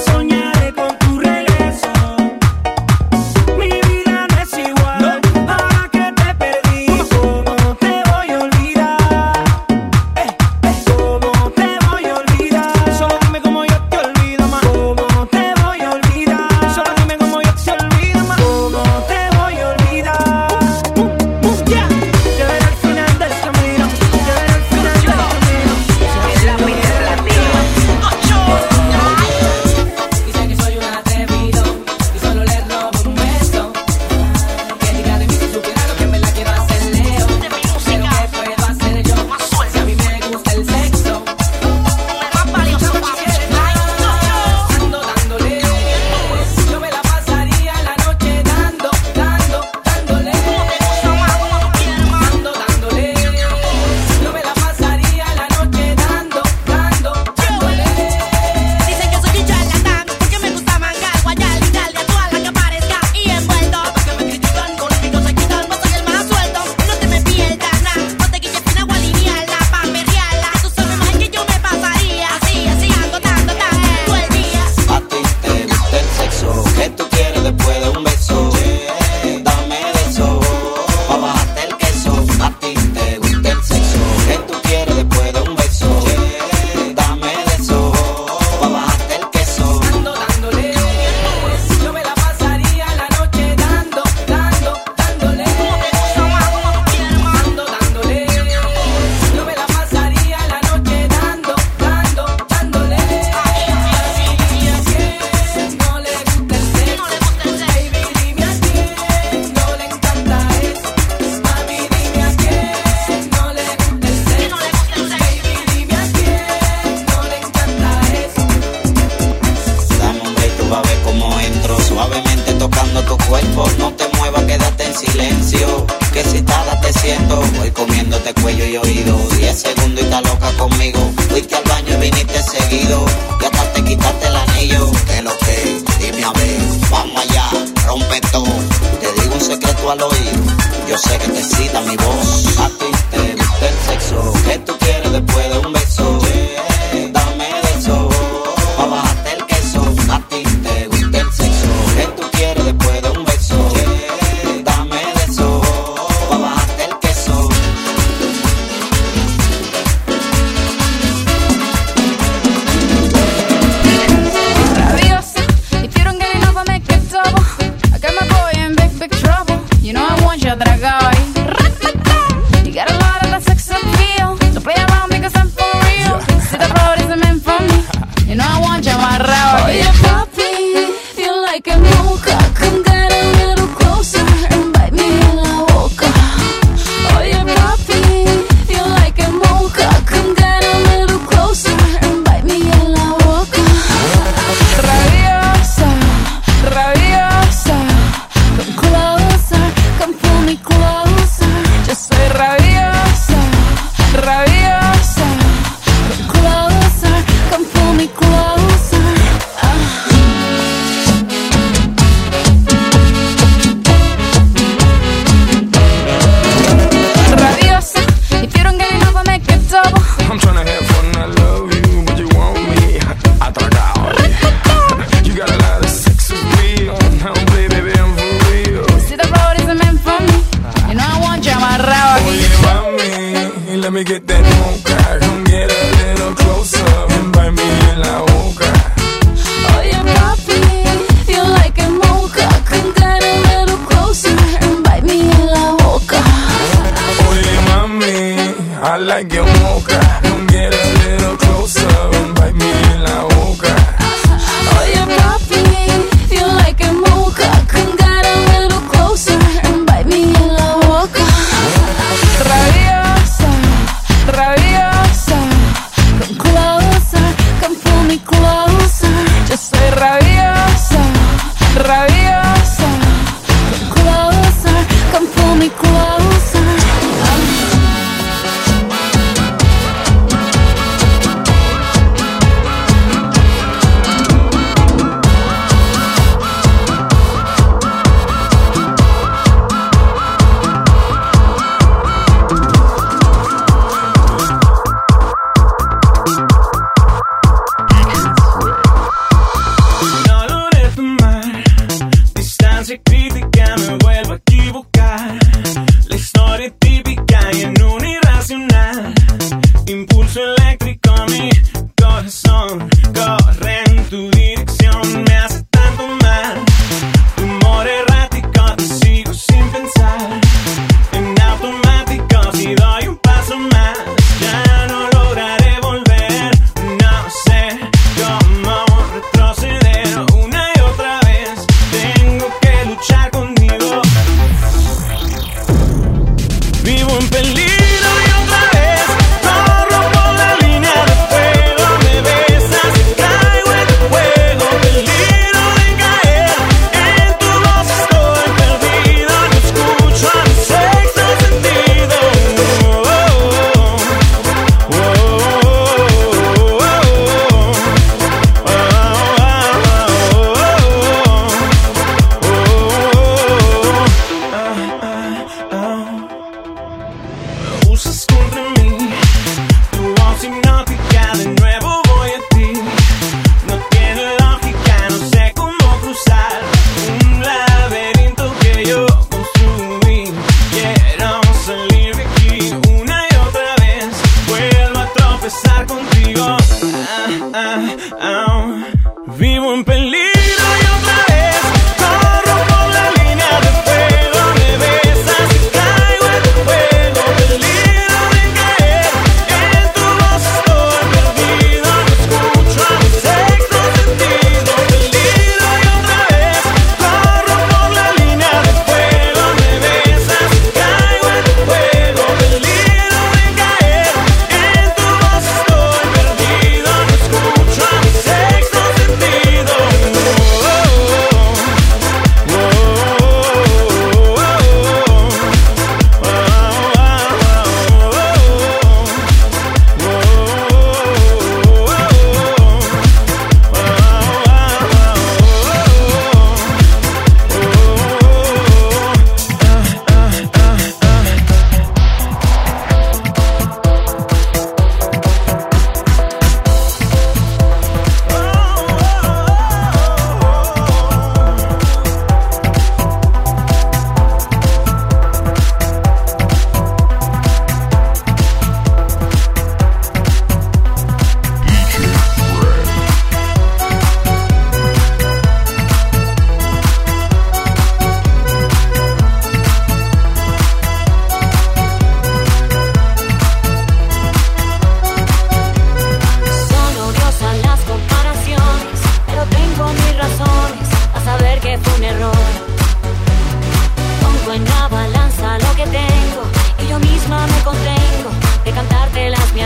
soñaré con tu regreso. Mi vida no es igual, ahora que te perdí. ¿Cómo te voy a olvidar? ¿Cómo te voy a olvidar? Solo dime cómo yo te olvido más. ¿Cómo te voy a olvidar? Solo dime cómo yo te olvido más. ¿Cómo te voy a olvidar? Yeah. Te veré al final del camino. Te veré al final del camino. Es la mía latina. Dice que soy un atrevido y solo le robo un beso. Que diga de mí si supiera lo que me la quiero hacer leo. Pero ¿qué puedo hacer yo? Si a mí me gusta el sexo. Ando dándole. Yo me la pasaría la noche dándole. Ando dándole. Yo me la pasaría la noche dándole. Dicen que soy un charlatán, porque me gusta mangar, guayar y darle a toda la que aparezca y envuelto. Que me critican, Conmigo se quitan, no soy el más suelto. No te me pierdas nada, no te quites fina o alinearla, pa' perrearla. Tú sabes más que yo me pasaría así, ando dando todo el día. A ti te gusta el sexo, ¿qué tú quieres después de un beso? Dame de eso, pa' bajarte el queso. A ti te gusta el sexo, ¿qué tú quieres después de un beso? Dame de eso, pa' bajarte el queso. ando dándole. Yo me la pasaría la noche dándole. Ando dándole. Yo me la pasaría la noche dándole. Dime a quién no le gusta el sexo. Baby, dime a quién no le encanta eso. Mami, dime a quién no le gusta el sexo. Baby, dime a quién no le encanta eso. Dame un break, tú vas a ver cómo entro. Suavemente tocando tu cuerpo. No te muevas, quédate en silencio. Que excitada te siento. Voy comiéndote cuello y oído. 10 segundos y estás loca conmigo. Fuiste al baño y viniste seguido. Y hasta te quitaste el anillo. ¿Qué lo que? Dime a ver. Vamos allá, rompe todo. Te digo un secreto al oído. Yo sé que te excita mi voz. A ti te gusta el sexo. ¿Qué tú quieres después de un beso? Dame de eso, pa' bajarte el queso. A ti te gusta el sexo. ¿Qué tú quieres después de un beso? Dame de eso, pa' bajarte el queso. Rabiosa, if you don't get enough, I make it double. I got my boy in big trouble. You know I want you atragado ahí. You got a lot of that sex appeal. Don't play around because I'm for real. Si the road isn't meant for me, you know I want you amarrado ahí. Oye, papi, feel like a mocha. Come get a little closer and bite me in la boca. Oye, papi, feel like a mocha. Come get a little closer and bite me in la boca. Rabiosa, rabiosa, Come closer, come pull me closer. yo soy rabiosa, rabiosa. Come closer, come pull me closer. Rabiosa, if you don't get enough, I make it double. I'm tryna have fun, I love you, but you want me atragado. You got a lot of sex appeal. Don't play, baby, I'm for real. Si the road isn't meant for me, you know I want you amarrado aquí. Oye, mami, let me get that mocha. Come get a little closer and bite me en la boca. Oye, papi, feel like a mocha. Come get a little closer and bite me in la boca. Oye, mami, I like your mocha. Come get a little closer and bite me en la boca. Oye, papi, feel like a mocha. Come get a little closer and bite me in la boca. Rabiosa, rabiosa, Come closer, come pull me closer. yo soy rabiosa, rabiosa. Come closer, come pull me closer.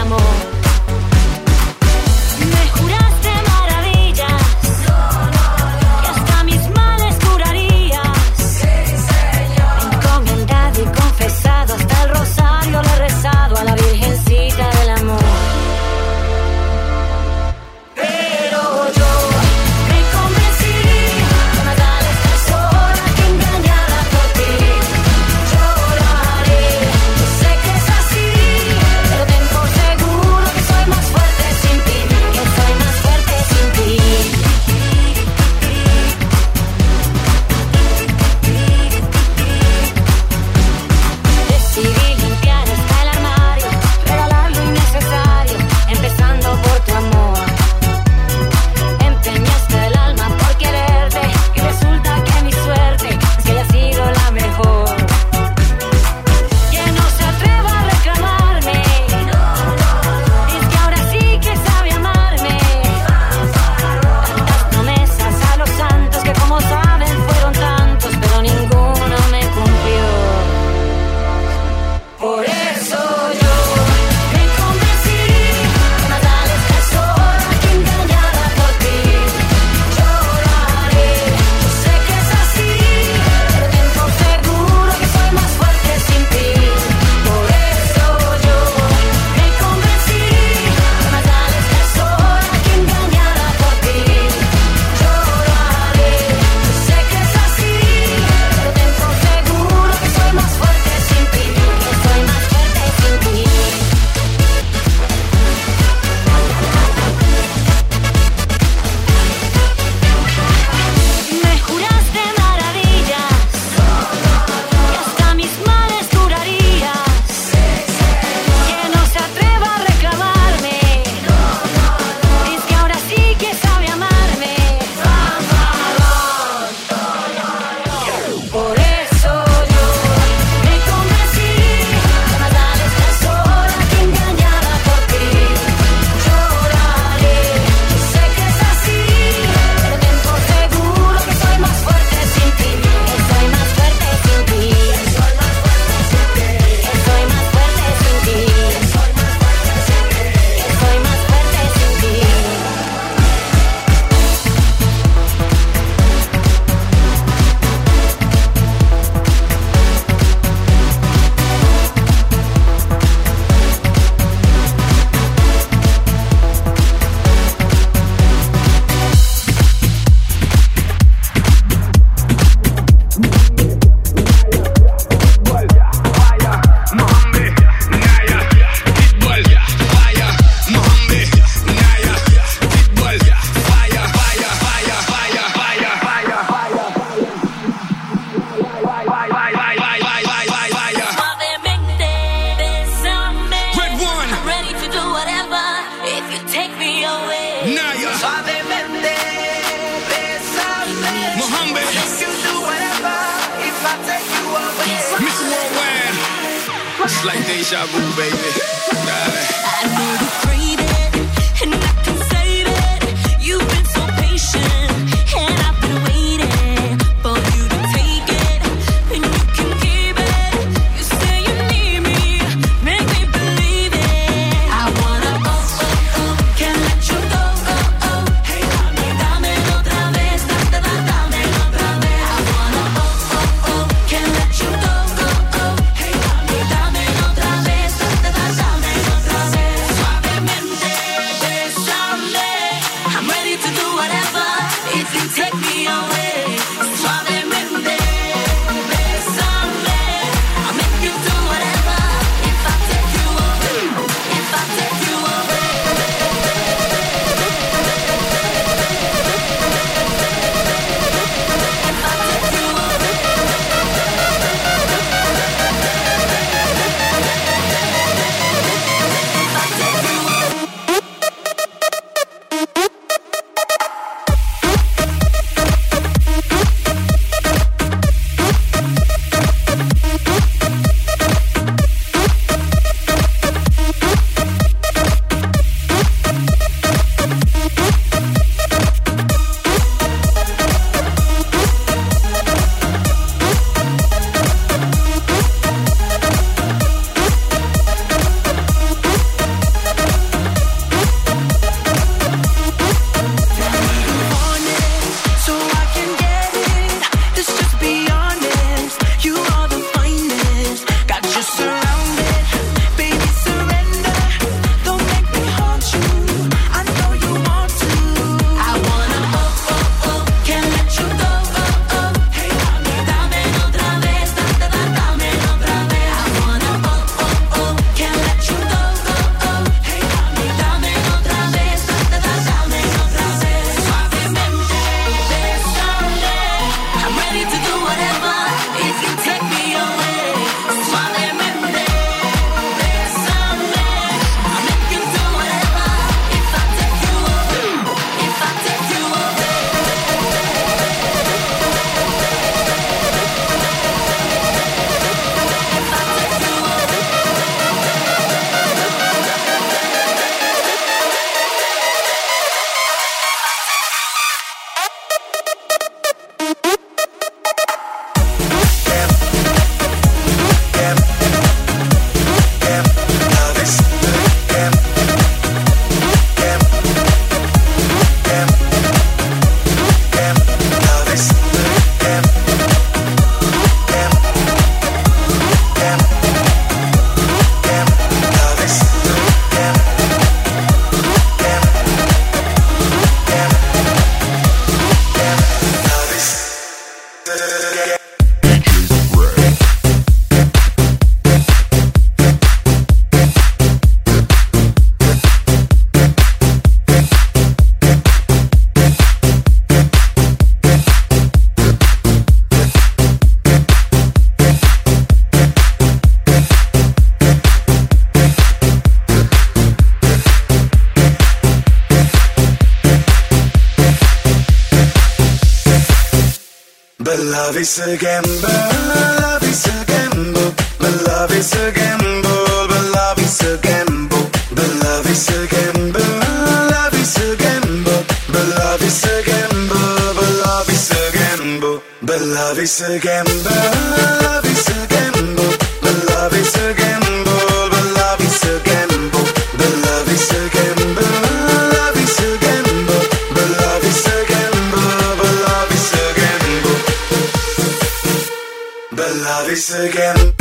amor. Me juraste maravillas, que hasta mis males curarías. Encomendado y confesado, hasta el rosario le he rezado a la Virgencita del amor. Pero yo me convencí, que más vale estar sola que engañada por ti. Lloraré, yo sé que es así, pero ten por seguro que soy más fuerte sin ti, que soy más fuerte sin ti. Decidí limpiar hasta el armario, regalar lo innecesario, empezando por tu amor. Empeñaste el alma por quererte y resulta que mi suerte es que haya sido la mejor. Que no se atreva a reclamarme, es que ahora sí que sabe amarme. Tantas promesas a los santos que como saben fueron tantos, pero ninguno me cumplió. Por eso yo me convencí, que más vale estar sola que engañada por ti. Lloraré, yo sé que es así, pero ten por seguro que soy más fuerte sin ti. Por eso yo me convencí, que más vale estar sola que engañada por ti. Lloraré, yo sé que es así, pero ten por seguro que soy más fuerte sin ti, que soy más fuerte sin ti. Me juraste maravillas, que hasta mis males curarías. Que no se atreva a reclamarme, es que ahora sí que sabe amarme. Por eso yo me convencí, que más vale estar sola que engañada por ti. Lloraré, yo sé que es así, pero ten por seguro que soy más fuerte sin ti, que soy más fuerte sin ti, que soy más fuerte sin ti, que soy más fuerte sin ti, que soy más fuerte sin ti, que soy más fuerte sin ti. Suavemente, bésame. I'm ready to do whatever if you take me away. Suavemente, bésame. Mohammed. Make you do whatever if I take you away. Mr. Worldwide. It's like deja vu, baby. Dale. I know you crave it, and I can save it. You've been so patient, and I've been waiting for you to take it, and you can keep it. You say you need me, make me believe it. I wanna can't let you go, Hey, dame otra vez, dame otra vez. I wanna can't let you go, Hey, dame otra vez, dame otra vez. Suavemente, bésame. I'm ready to do whatever if you take me away. Suavemente, bésame. I'll make you do whatever if I take you away. If I take you away. If I take you away. If I take you away. But love is a gamble, love is a gamble, but love is a gamble, but love is a gamble, but love is a gamble, love is a gamble, but love is a gamble, but love is a gamble, but love is a gamble, love is a gamble, but love is a gamble, but love is a gamble, but love is a gamble, love is a gamble, but love is a gamble, but love is a gamble, but love is a gamble.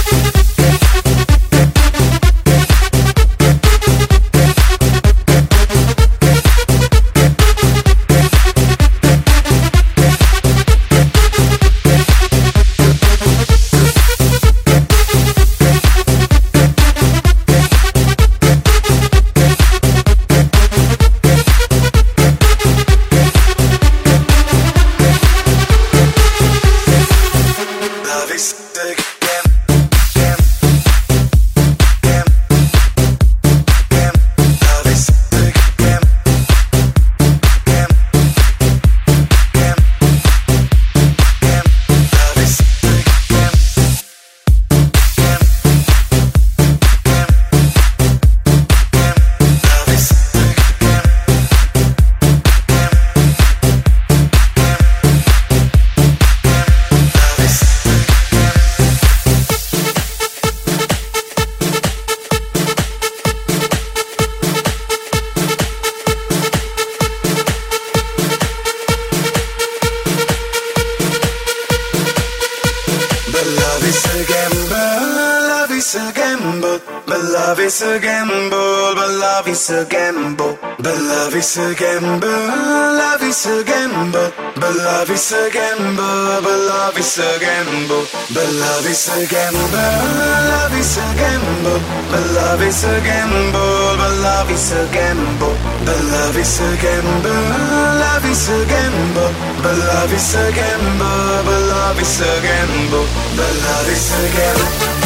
Love is a gamble, but love is a gamble, but love is a gamble, love is a gamble, but love is a gamble, but love is a gamble, but love is a gamble, love is a gamble, but love is a gamble, but love is a gamble, but love is a gamble, love is a gamble, but love is a gamble, but love is a gamble, but love is a gamble.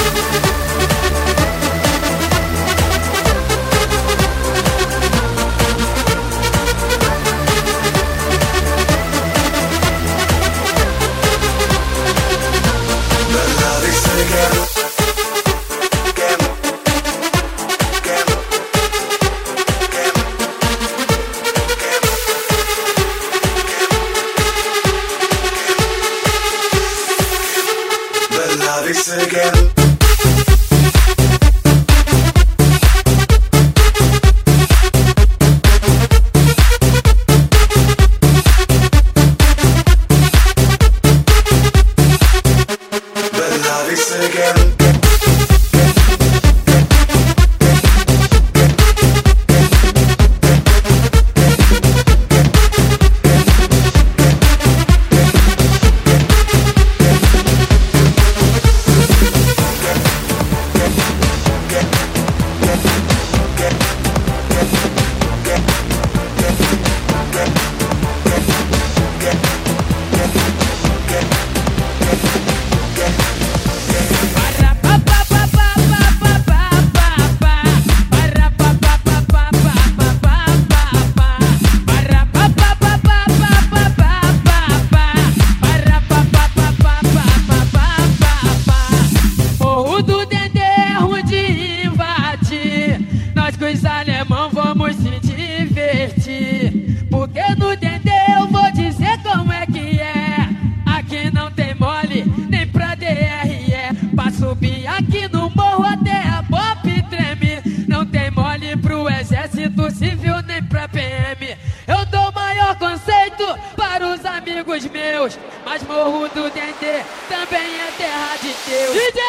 Mas Morro do Dendê também é terra de Deus. DJ!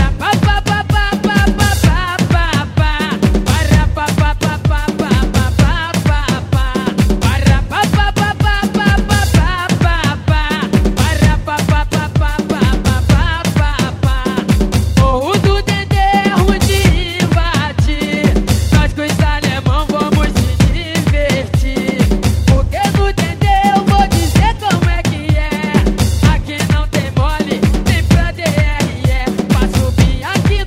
Morro do Dendê é onde invade. Nós com os alemão vamos se divertir. Porque no Dendê eu vou dizer como é que é. Aqui não tem mole, nem pra DRE. Pra subir aqui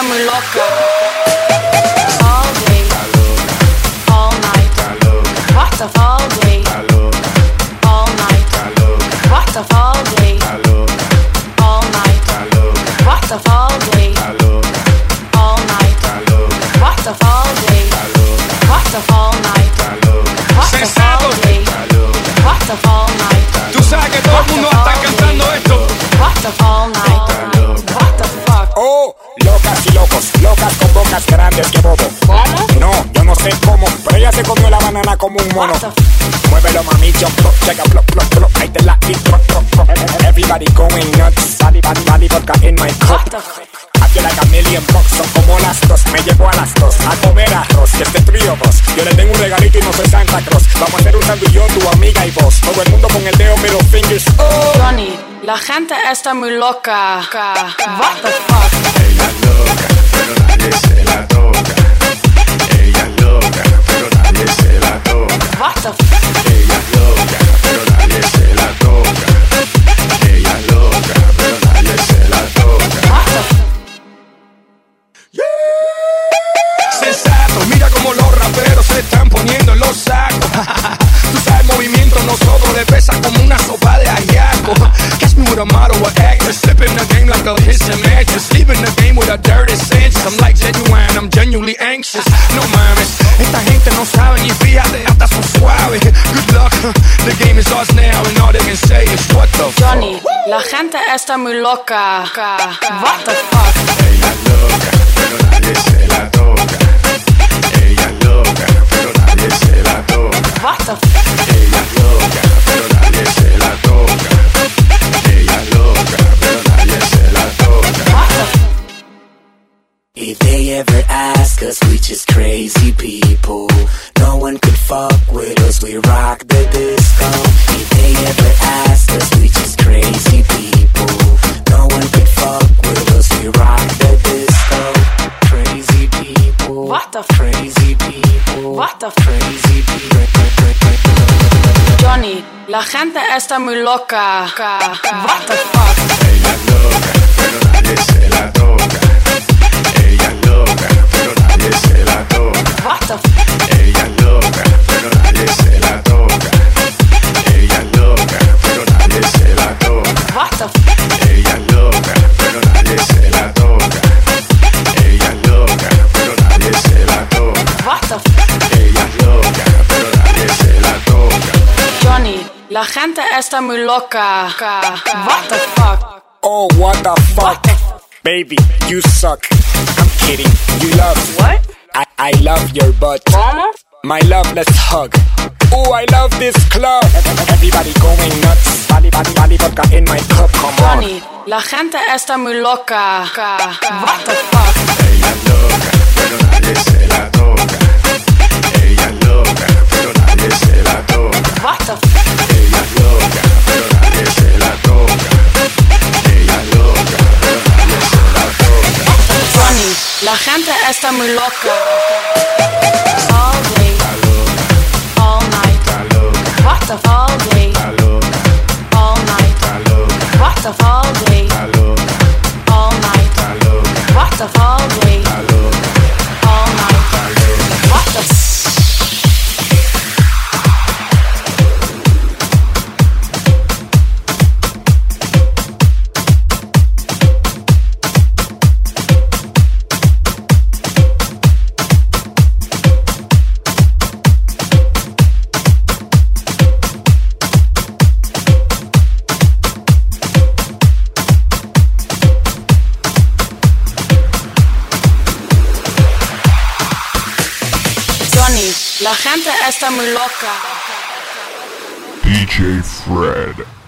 está muy loca. All day, all night. What the all day, all night. What the all day, all night. What the all day, all night. What the all day, what the all night. What the all day, what the all night. Tú sabes que todo el mundo va a estar cantando esto. What the all night. What the fuck. Oh, locas y locos, locas con bocas grandes que bobo. ¿Cómo? No, yo no sé cómo, pero ella se comió la banana como un mono. What the Muévelo mami, jump, plop, check plop, plop, plop. Ahí te la di, plop, plop, plop. Everybody going nuts, body, body, body, vodka in my cup. What the I feel like a million bucks, son como las dos. Me llevo a las dos a comer arroz, y este trío vos. Yo le tengo un regalito y no soy Santa Claus. Vamos a hacer un sándwich yo, tu amiga y vos. Todo el mundo con el dedo, middle fingers. Oh. Johnny, la gente está muy loca. What the fuck? Ella es loca, pero nadie se la toca. Ella es loca, pero nadie se la toca. What the fuck? Ella es loca, pero nadie se la toca. Ella es loca, pero nadie se la toca. What the fuck? Sensato, mira como los raperos se están poniendo en los sacos. Tú sabes, el movimiento nosotros le pesa como una sopa de ajiaco. Catch me with a model or actor, slipping the game like a hits and matches, leaving the game with a dirty sense. I'm like genuine, I'm genuinely anxious. No mames, esta gente no sabe ni fíjate, hasta son suaves. Good luck, the game is ours now and all they can say is what the fuck. Johnny, la gente está muy loca. What the fuck? Ella es loca, pero nadie se la toca. Ella es loca, pero nadie se la toca. What the fuck? Ella es loca, pero nadie se la toca. Ella es loca, pero nadie se la toca. What the fuck? If they ever ask us, we just crazy people. No one could fuck with us, we rock the disco. If they ever ask us, we just crazy people. No one could fuck with us, we rock the disco. Crazy people. What the Crazy people. What the Crazy people. Johnny, la gente está muy loca. What the fuck? Ella es loca, pero nadie se la toca. Ella es loca, pero nadie se la toca. What the fuck? Ella es loca, pero nadie se la toca. Ella es loca, pero nadie se la toca. What the fuck? Ella es loca, pero nadie se la toca. Ella es loca, pero nadie se la toca. What the fuck? Ella es loca, pero nadie se la toca. Johnny, la gente está muy loca. What the fuck? Oh, what the fuck? Baby, you suck. I'm kidding. You love. What? I love your butt. ¿Cómo? My love, let's hug. Oh, I love this club. Everybody going nuts. Body, body, body, vodka in my cup. Come on. Johnny, la gente está muy loca. What the fuck? Ella es loca, pero nadie se la toca. Ella es loca, pero nadie se la toca. What the fuck? Ella es loca, pero nadie se la toca. Ella es loca, pero nadie se la toca. Johnny, la gente está muy loca. All day, all night. What the all day, all night. What the all day, all night. What the all day, all night. What the Johnny, la gente está muy loca. DJ Fred.